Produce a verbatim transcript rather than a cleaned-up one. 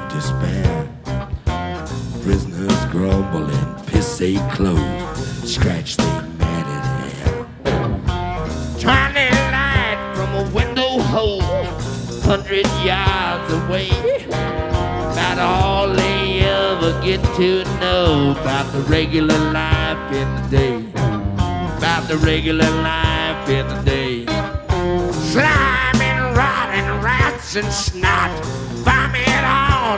of despair. Prisoners grumble in pissy clothes, scratch their matted hair. Tiny light from a window hole, hundred yards away. About all they ever get to know about the regular life in the day. About the regular life in the day. Slime and rot and rats and snot, vomit all